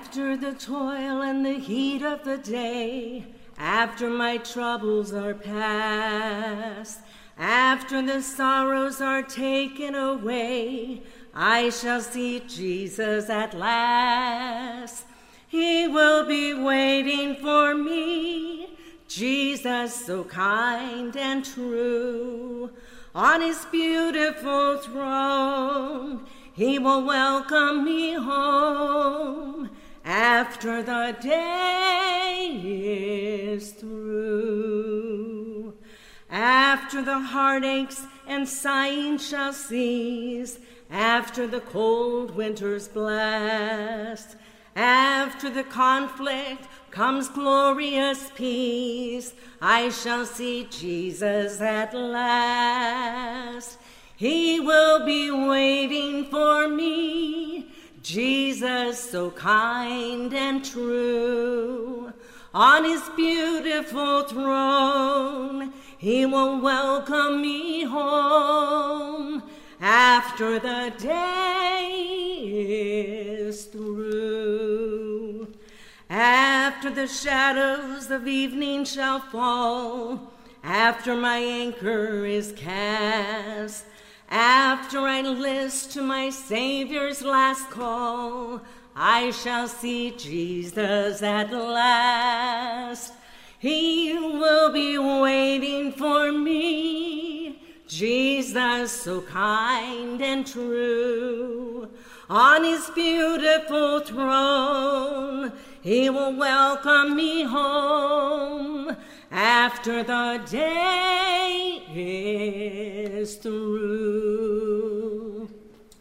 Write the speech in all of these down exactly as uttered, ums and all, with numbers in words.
After the toil and the heat of the day, after my troubles are past, after the sorrows are taken away, I shall see Jesus at last. He will be waiting for me, Jesus so kind and true. On his beautiful throne, he will welcome me home after the day is through. After the heartaches and sighing shall cease, after the cold winter's blast, after the conflict comes glorious peace, I shall see Jesus at last. He will be waiting for me, Jesus so kind and true. On his beautiful throne, he will welcome me home after the day is through. After the shadows of evening shall fall, after my anchor is cast, after I list to my Savior's last call, I shall see Jesus at last. He will be waiting for me, Jesus so kind and true. On his beautiful throne, he will welcome me home after the day is through.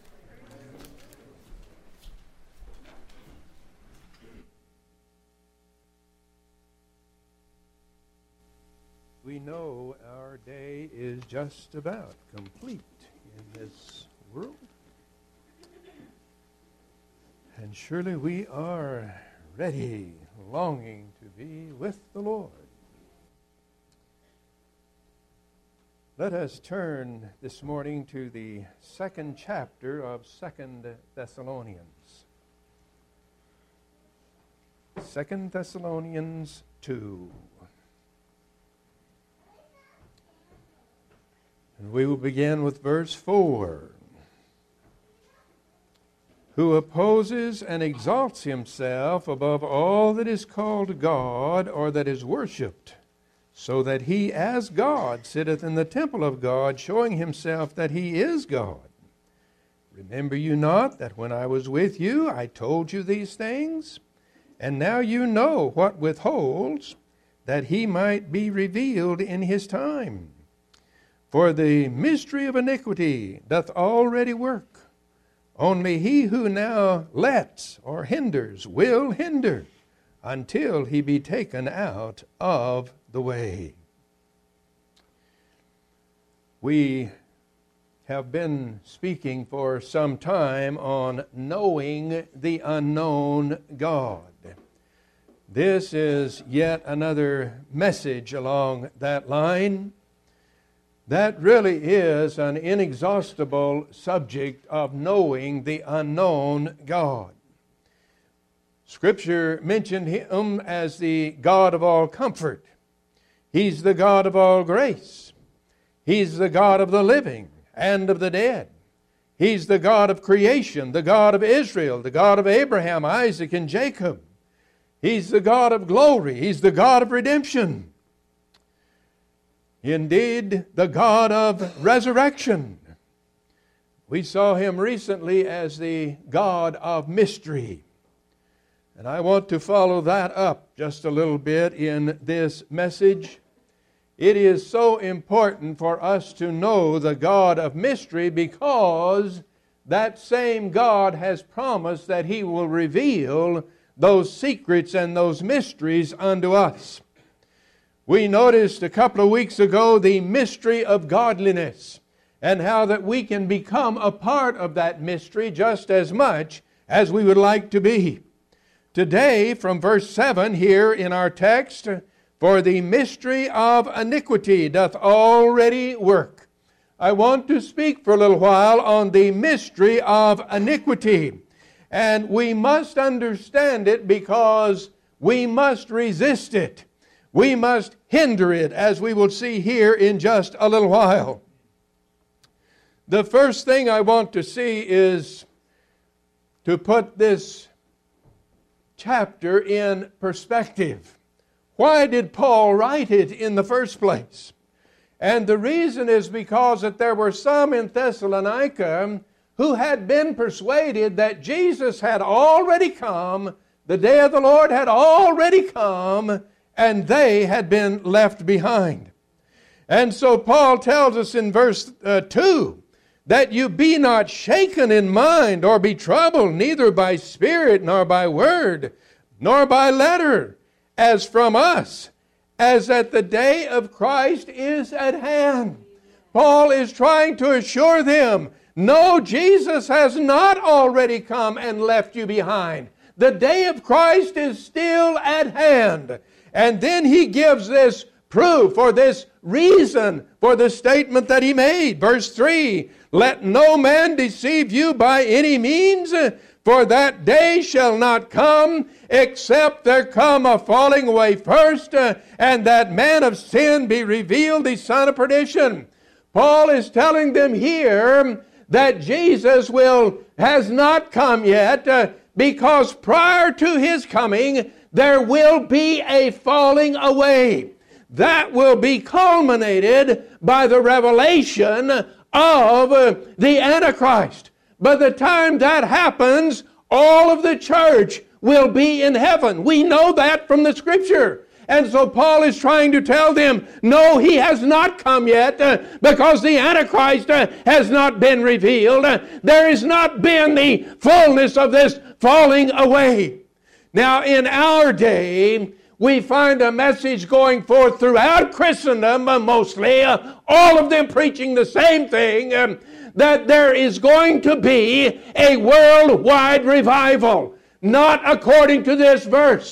We know our day is just about complete in this world. And surely we are ready, longing to be with the Lord. Let us turn this morning to the second chapter of Second Thessalonians. Second Thessalonians two. And we will begin with verse four. Who opposes and exalts himself above all that is called God or that is worshipped, so that he as God sitteth in the temple of God, showing himself that he is God. Remember you not that when I was with you I told you these things? And now you know what withholds, that he might be revealed in his time. For the mystery of iniquity doth already work. Only he who now lets or hinders will hinder until he be taken out of the way. We have been speaking for some time on knowing the unknown God. This is yet another message along that line. That really is an inexhaustible subject of knowing the unknown God. Scripture mentioned him as the God of all comfort. He's the God of all grace. He's the God of the living and of the dead. He's the God of creation, the God of Israel, the God of Abraham, Isaac, and Jacob. He's the God of glory. He's the God of redemption. Indeed, the God of resurrection. We saw him recently as the God of mystery. And I want to follow that up just a little bit in this message. It is so important for us to know the God of mystery because that same God has promised that he will reveal those secrets and those mysteries unto us. We noticed a couple of weeks ago the mystery of godliness and how that we can become a part of that mystery just as much as we would like to be. Today, from verse seven here in our text, for the mystery of iniquity doth already work. I want to speak for a little while on the mystery of iniquity. And we must understand it because we must resist it. We must hinder it, as we will see here in just a little while. The first thing I want to see is to put this chapter in perspective. Why did Paul write it in the first place? And the reason is because that there were some in Thessalonica who had been persuaded that Jesus had already come, the day of the Lord had already come, and they had been left behind. And so Paul tells us in verse uh, two, that you be not shaken in mind, or be troubled, neither by spirit, nor by word, nor by letter, as from us, as that the day of Christ is at hand. Paul is trying to assure them, no, Jesus has not already come and left you behind. The day of Christ is still at hand. And then he gives this proof or this reason for the statement that he made. Verse three, let no man deceive you by any means, for that day shall not come, except there come a falling away first, and that man of sin be revealed, the son of perdition. Paul is telling them here that Jesus will has not come yet, uh, because prior to his coming, there will be a falling away. That will be culminated by the revelation of uh, the Antichrist. By the time that happens, all of the church will be in heaven. We know that from the Scripture. And so Paul is trying to tell them, no, he has not come yet, uh, because the Antichrist uh, has not been revealed. Uh, there has not been the fullness of this falling away. Now, in our day, we find a message going forth throughout Christendom, uh, mostly, uh, all of them preaching the same thing, um, that there is going to be a worldwide revival. Not according to this verse.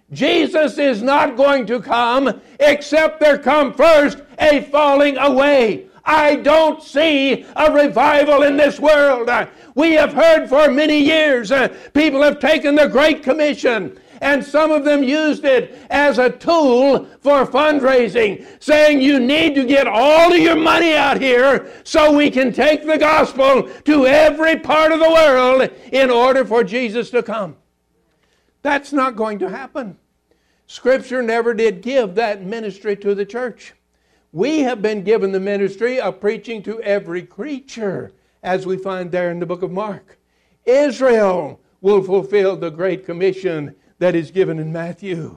Jesus is not going to come except there come first a falling away. I don't see a revival in this world. We have heard for many years, uh, people have taken the Great Commission, and some of them used it as a tool for fundraising, saying you need to get all of your money out here so we can take the gospel to every part of the world in order for Jesus to come. That's not going to happen. Scripture never did give that ministry to the church. We have been given the ministry of preaching to every creature, as we find there in the book of Mark. Israel will fulfill the Great Commission that is given in Matthew.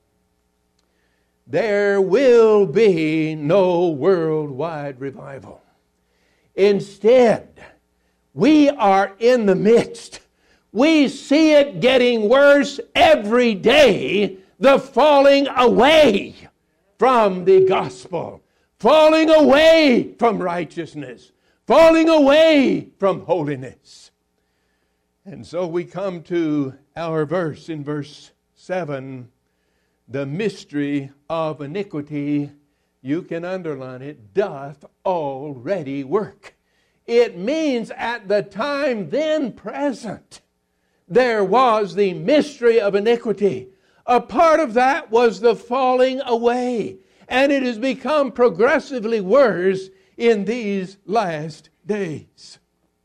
There will be no worldwide revival. Instead, we are in the midst. We see it getting worse every day, the falling away from the gospel, falling away from righteousness, falling away from holiness. And so we come to our verse in verse seven, the mystery of iniquity, you can underline it, doth already work. It means at the time then present, there was the mystery of iniquity. A part of that was the falling away. And it has become progressively worse in these last days.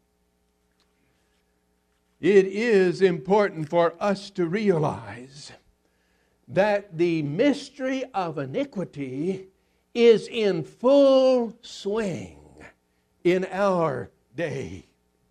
It is important for us to realize that the mystery of iniquity is in full swing in our day.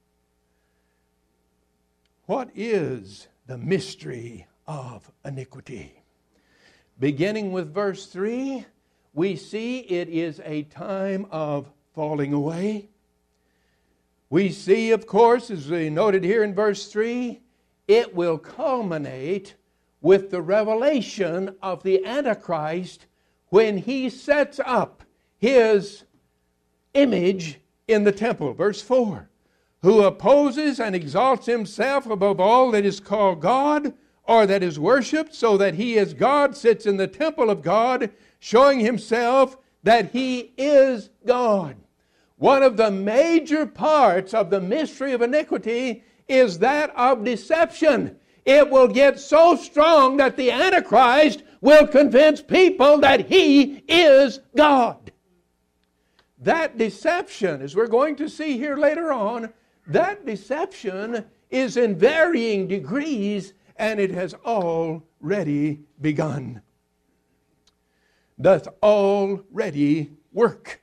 What is the mystery of iniquity? Beginning with verse three, we see it is a time of falling away. We see, of course, as we noted here in verse three, it will culminate with the revelation of the Antichrist when he sets up his image in the temple. Verse four, who opposes and exalts himself above all that is called God or that is worshipped, so that he as God sits in the temple of God, showing himself that he is God. One of the major parts of the mystery of iniquity is that of deception. It will get so strong that the Antichrist will convince people that he is God. That deception, as we're going to see here later on, that deception is in varying degrees, and it has already begun. Doth already work.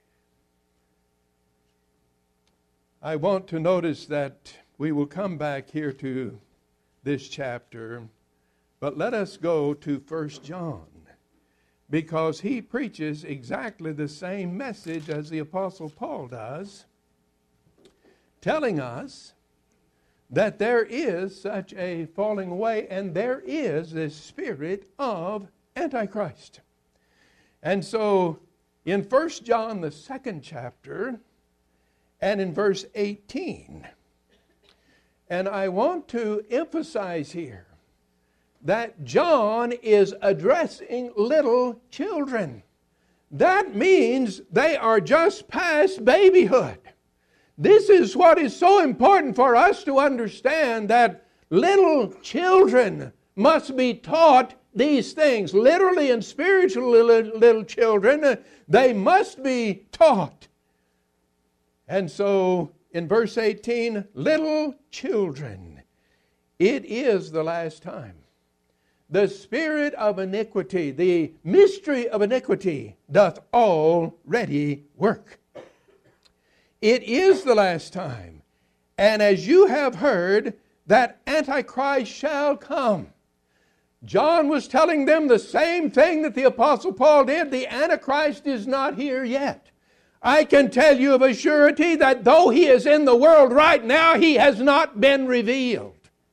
I want to notice that we will come back here to this chapter, but let us go to First John, because he preaches exactly the same message as the Apostle Paul does, telling us that there is such a falling away, and there is this spirit of Antichrist. And so in First John, the second chapter, and in verse eighteen, and I want to emphasize here that John is addressing little children. That means they are just past babyhood. This is what is so important for us to understand, that little children must be taught these things. Literally and spiritually, little, little children, they must be taught. And so in verse eighteen, little children, it is the last time. The spirit of iniquity, the mystery of iniquity, doth already work. It is the last time. And as you have heard, that Antichrist shall come. John was telling them the same thing that the Apostle Paul did. The Antichrist is not here yet. I can tell you of a surety that though he is in the world right now, he has not been revealed.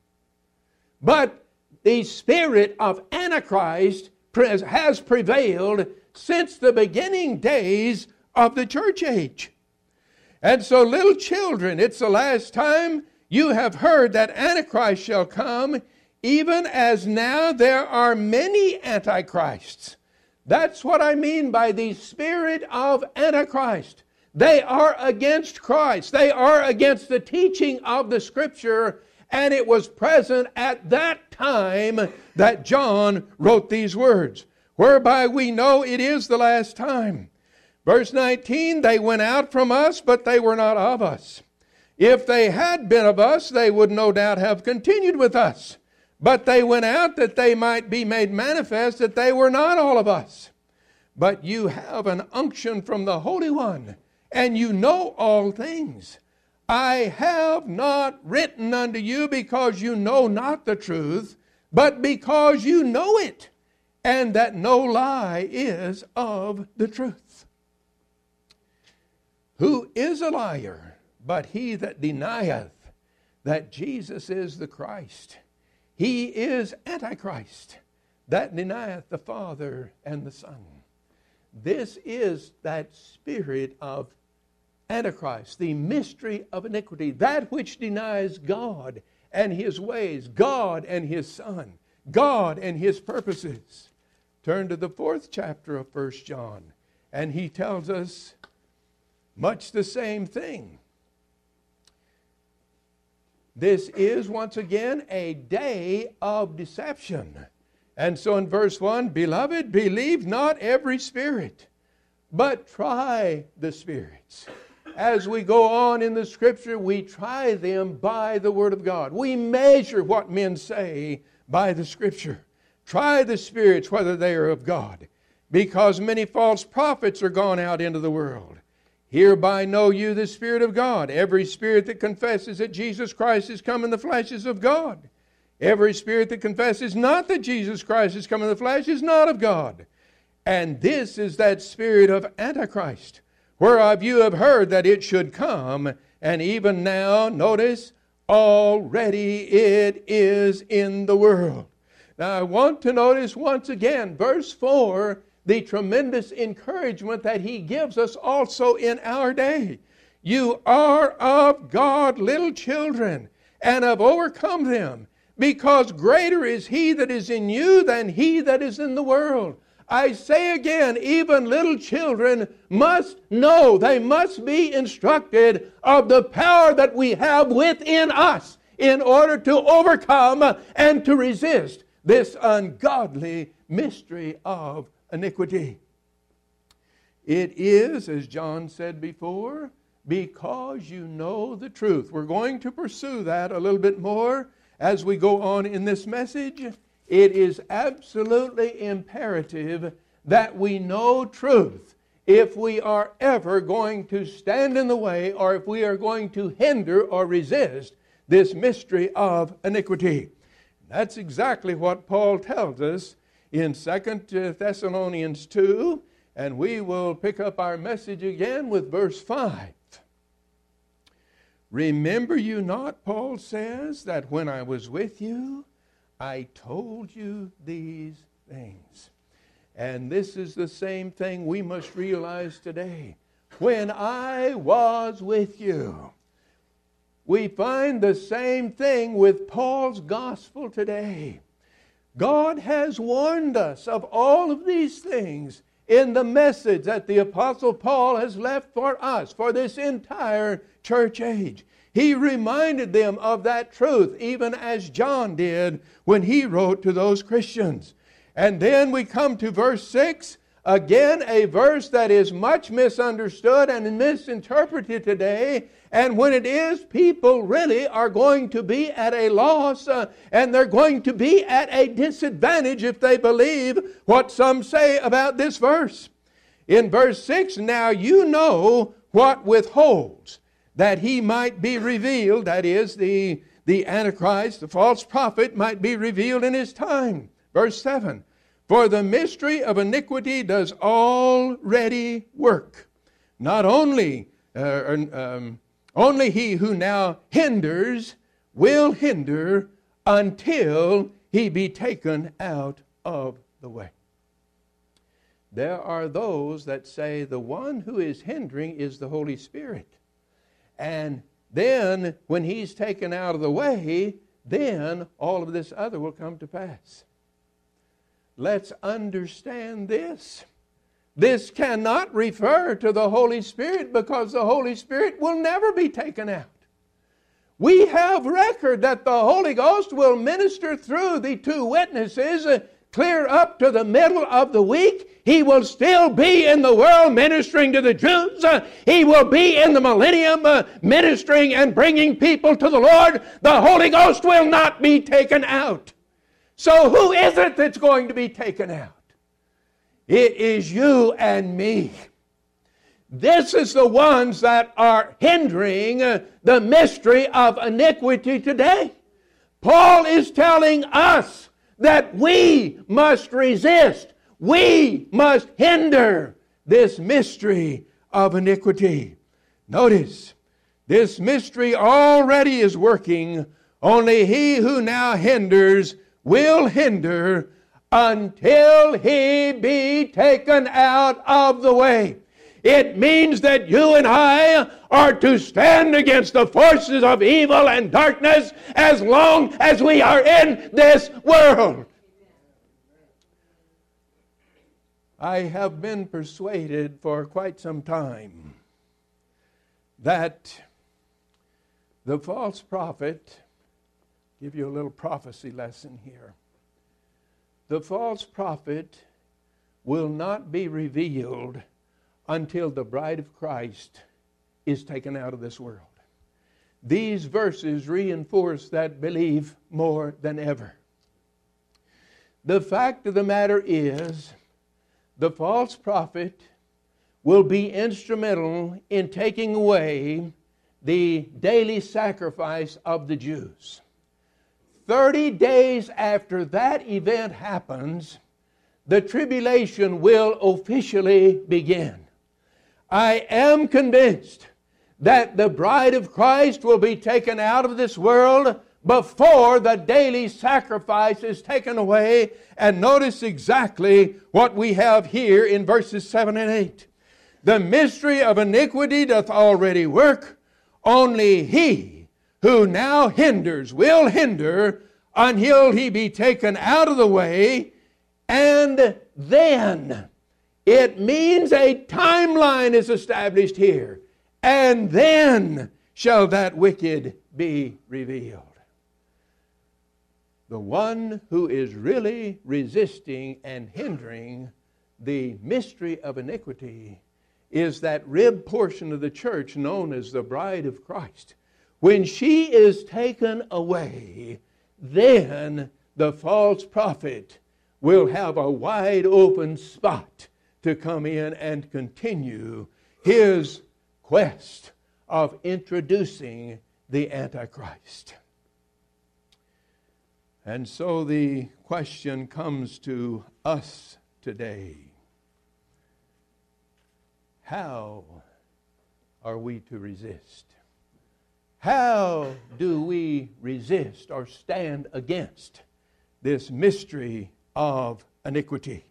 But the spirit of Antichrist has prevailed since the beginning days of the church age. And so, little children, it's the last time. You have heard that Antichrist shall come, even as now there are many Antichrists. That's what I mean by the spirit of Antichrist. They are against Christ. They are against the teaching of the Scripture, and it was present at that time that John wrote these words, whereby we know it is the last time. Verse nineteen, they went out from us, but they were not of us. If they had been of us, they would no doubt have continued with us. But they went out that they might be made manifest that they were not all of us. But you have an unction from the Holy One, and you know all things. I have not written unto you because you know not the truth, but because you know it, and that no lie is of the truth. Who is a liar but he that denieth that Jesus is the Christ? He is Antichrist, that denieth the Father and the Son. This is that spirit of Antichrist, the mystery of iniquity, that which denies God and His ways, God and His Son, God and His purposes. Turn to the fourth chapter of First John, and he tells us much the same thing. This is, once again, a day of deception. And so in verse one, beloved, believe not every spirit, but try the spirits. As we go on in the Scripture, we try them by the Word of God. We measure what men say by the Scripture. Try the spirits whether they are of God, because many false prophets are gone out into the world. Hereby know you the Spirit of God. Every spirit that confesses that Jesus Christ is come in the flesh is of God. Every spirit that confesses not that Jesus Christ is come in the flesh is not of God. And this is that spirit of Antichrist, whereof you have heard that it should come, and even now, notice, already it is in the world. Now I want to notice once again, verse four, the tremendous encouragement that he gives us also in our day. You are of God, little children, and have overcome them, because greater is he that is in you than he that is in the world. I say again, even little children must know, they must be instructed of the power that we have within us. in order to overcome and to resist this ungodly mystery of iniquity. It is, as John said before, because you know the truth. We're going to pursue that a little bit more as we go on in this message. It is absolutely imperative that we know truth if we are ever going to stand in the way, or if we are going to hinder or resist this mystery of iniquity. That's exactly what Paul tells us in Second Thessalonians two, and we will pick up our message again with verse five. Remember you not, Paul says, that when I was with you, I told you these things. And this is the same thing we must realize today. When I was with you. We find the same thing with Paul's gospel today. God has warned us of all of these things in the message that the Apostle Paul has left for us, for this entire church age. He reminded them of that truth, even as John did when he wrote to those Christians. And then we come to verse six, again a verse that is much misunderstood and misinterpreted today. And when it is, people really are going to be at a loss, uh, and they're going to be at a disadvantage if they believe what some say about this verse. In verse six, now you know what withholds, that he might be revealed, that is, the, the Antichrist, the false prophet, might be revealed in his time. Verse seven, for the mystery of iniquity does already work. Not only, uh, um, only he who now hinders will hinder until he be taken out of the way. There are those that say the one who is hindering is the Holy Spirit. And then when he's taken out of the way, then all of this other will come to pass. Let's understand this. This cannot refer to the Holy Spirit, because the Holy Spirit will never be taken out. We have record that the Holy Ghost will minister through the two witnesses uh, clear up to the middle of the week. He will still be in the world ministering to the Jews. Uh, he will be in the millennium uh, ministering and bringing people to the Lord. The Holy Ghost will not be taken out. So who is it that's going to be taken out? It is you and me. This is the ones that are hindering uh, the mystery of iniquity today. Paul is telling us that we must resist, we must hinder this mystery of iniquity. Notice, this mystery already is working. Only he who now hinders will hinder until he be taken out of the way. It means that you and I are to stand against the forces of evil and darkness as long as we are in this world. I have been persuaded for quite some time that the false prophet, give you a little prophecy lesson here. The false prophet will not be revealed until the bride of Christ is taken out of this world. These verses reinforce that belief more than ever. The fact of the matter is, the false prophet will be instrumental in taking away the daily sacrifice of the Jews. Thirty days after that event happens, the tribulation will officially begin. I am convinced that the bride of Christ will be taken out of this world before the daily sacrifice is taken away. And notice exactly what we have here in verses seven and eight. The mystery of iniquity doth already work. Only he who now hinders will hinder until he be taken out of the way. And then, it means a timeline is established here. And then shall that wicked be revealed. The one who is really resisting and hindering the mystery of iniquity is that rib portion of the church known as the bride of Christ. When she is taken away, then the false prophet will have a wide open spot to come in and continue his quest of introducing the Antichrist. And so the question comes to us today. How are we to resist? How do we resist or stand against this mystery of iniquity?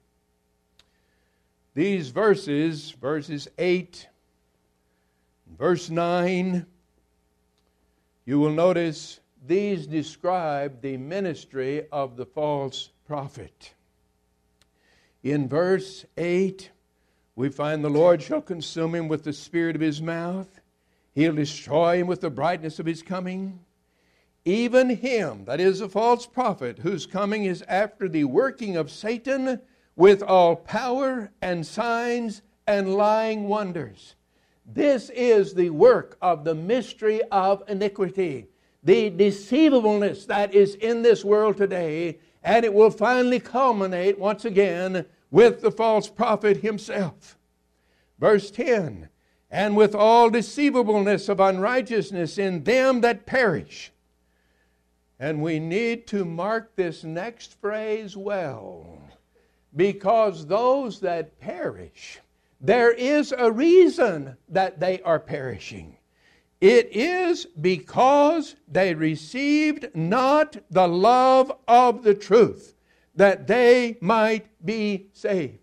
These verses, verses eight, verse nine, you will notice these describe the ministry of the false prophet. In verse eight, we find the Lord shall consume him with the spirit of his mouth. He'll destroy him with the brightness of his coming. Even him, that is a false prophet, whose coming is after the working of Satan with all power and signs and lying wonders. This is the work of the mystery of iniquity, the deceivableness that is in this world today, and it will finally culminate once again with the false prophet himself. Verse ten, and with all deceivableness of unrighteousness in them that perish. And we need to mark this next phrase well, because those that perish, there is a reason that they are perishing. It is because they received not the love of the truth, that they might be saved.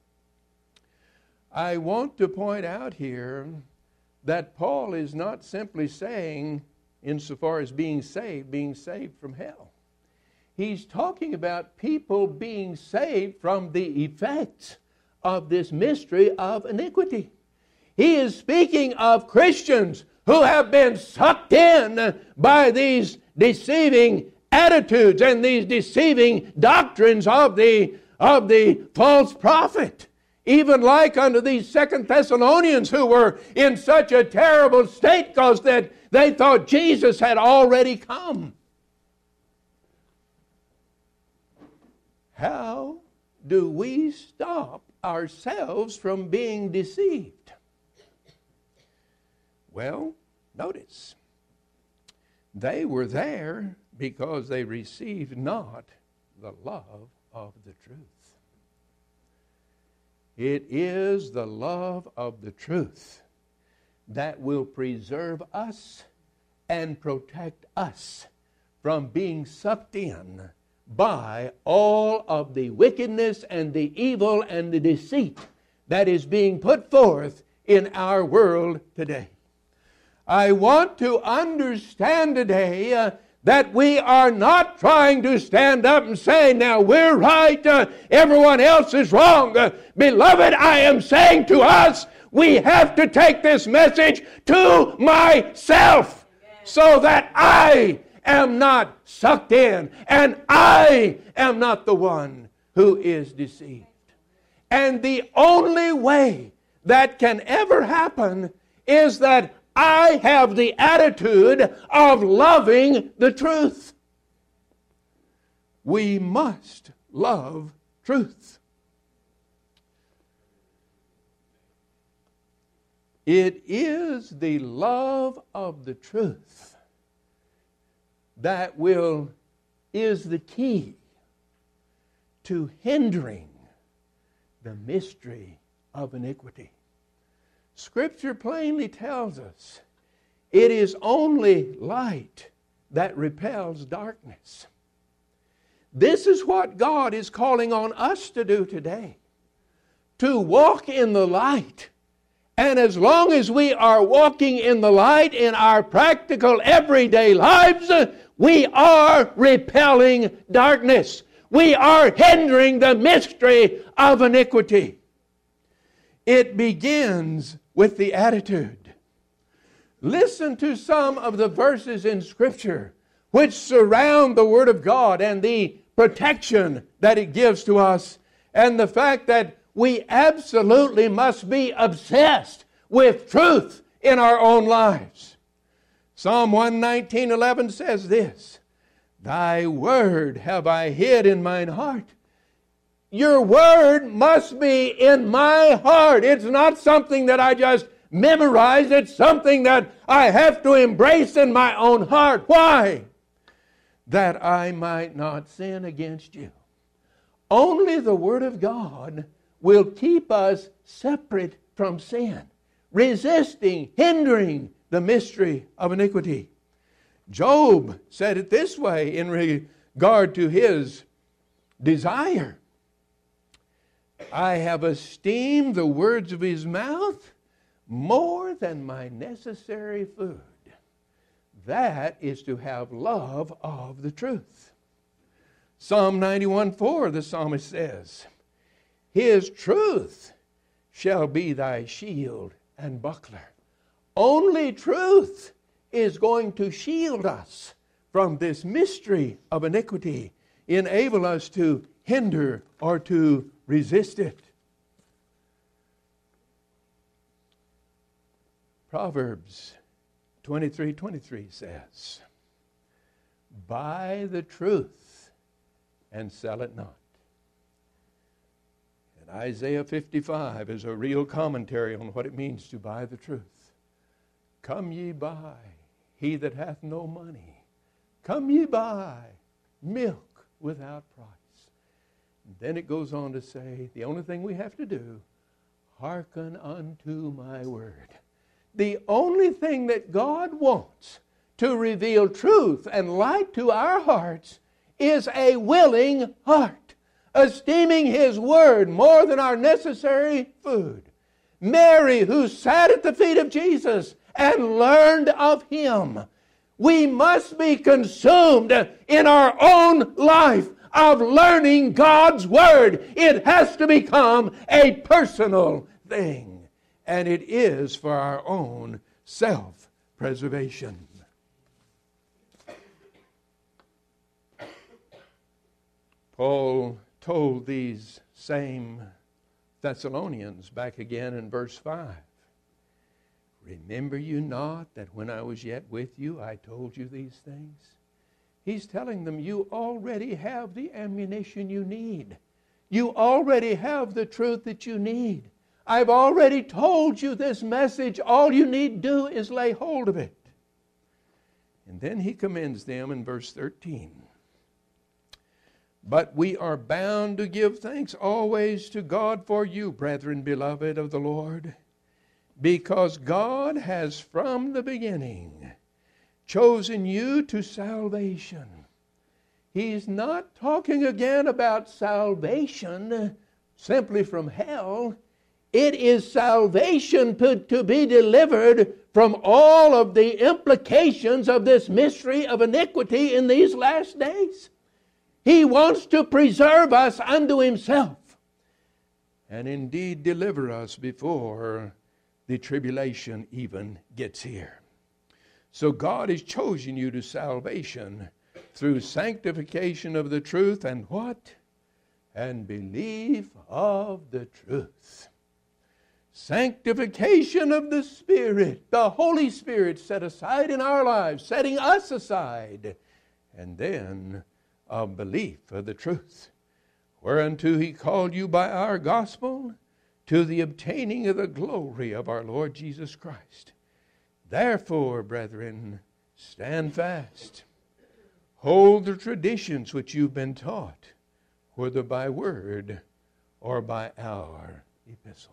I want to point out here that Paul is not simply saying, insofar as being saved, being saved from hell. He's talking about people being saved from the effects of this mystery of iniquity. He is speaking of Christians who have been sucked in by these deceiving attitudes and these deceiving doctrines of the, of the false prophet. Even like unto these Second Thessalonians who were in such a terrible state because that they thought Jesus had already come. How do we stop ourselves from being deceived? Well, notice, they were there because they received not the love of the truth. It is the love of the truth that will preserve us and protect us from being sucked in by all of the wickedness and the evil and the deceit that is being put forth in our world today. I want to understand today uh, that we are not trying to stand up and say, now we're right, uh, everyone else is wrong. Uh, beloved, I am saying to us, we have to take this message to myself so that I am not sucked in and I am not the one who is deceived. And the only way that can ever happen is that I have the attitude of loving the truth. We must love truth. It is the love of the truth that will is the key to hindering the mystery of iniquity. Scripture plainly tells us it is only light that repels darkness. This is what God is calling on us to do today, to walk in the light. And as long as we are walking in the light in our practical everyday lives, we are repelling darkness. We are hindering the mystery of iniquity. It begins with the attitude. Listen to some of the verses in Scripture which surround the Word of God and the protection that it gives to us, and the fact that we absolutely must be obsessed with truth in our own lives. Psalm one nineteen eleven says this, Thy word have I hid in mine heart. Your word must be in my heart. It's not something that I just memorize. It's something that I have to embrace in my own heart. Why? That I might not sin against you. Only the Word of God will keep us separate from sin, resisting, hindering the mystery of iniquity. Job said it this way in regard to his desire. I have esteemed the words of his mouth more than my necessary food. That is to have love of the truth. Psalm ninety-one four, the psalmist says, His truth shall be thy shield and buckler. Only truth is going to shield us from this mystery of iniquity, enable us to hinder or to resist it. Proverbs twenty-three twenty-three says, Buy the truth and sell it not. And Isaiah fifty-five is a real commentary on what it means to buy the truth. Come ye buy, he that hath no money. Come ye buy milk without price. And then it goes on to say, the only thing we have to do, hearken unto my word. The only thing that God wants to reveal truth and light to our hearts is a willing heart, esteeming His word more than our necessary food. Mary, who sat at the feet of Jesus and learned of Him, we must be consumed in our own life of learning God's word. It has to become a personal thing, and it is for our own self-preservation. Paul told these same Thessalonians back again in verse five, Remember you not that when I was yet with you, I told you these things? He's telling them, you already have the ammunition you need. You already have the truth that you need. I've already told you this message. All you need do is lay hold of it. And then he commends them in verse thirteen. But we are bound to give thanks always to God for you, brethren, beloved of the Lord, because God has from the beginning chosen you to salvation. He's not talking again about salvation simply from hell. It is salvation to, to be delivered from all of the implications of this mystery of iniquity in these last days. He wants to preserve us unto Himself and indeed deliver us before the tribulation even gets here. So God has chosen you to salvation through sanctification of the truth and what? And belief of the truth. Sanctification of the Spirit, the Holy Spirit set aside in our lives, setting us aside, and then of belief of the truth, whereunto He called you by our gospel, to the obtaining of the glory of our Lord Jesus Christ. Therefore, brethren, stand fast. Hold the traditions which you've been taught, whether by word or by our epistle.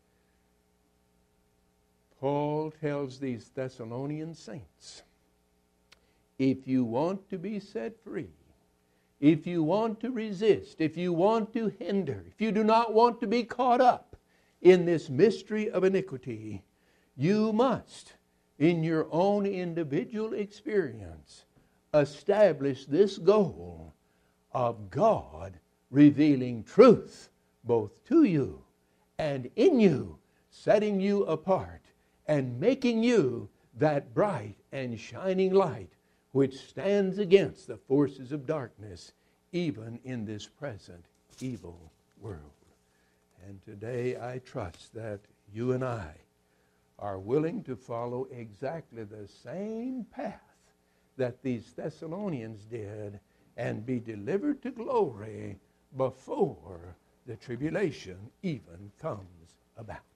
Paul tells these Thessalonian saints, if you want to be set free, if you want to resist, if you want to hinder, if you do not want to be caught up in this mystery of iniquity, you must, in your own individual experience, establish this goal of God revealing truth both to you and in you, setting you apart and making you that bright and shining light which stands against the forces of darkness, even in this present evil world. And today I trust that you and I are willing to follow exactly the same path that these Thessalonians did and be delivered to glory before the tribulation even comes about.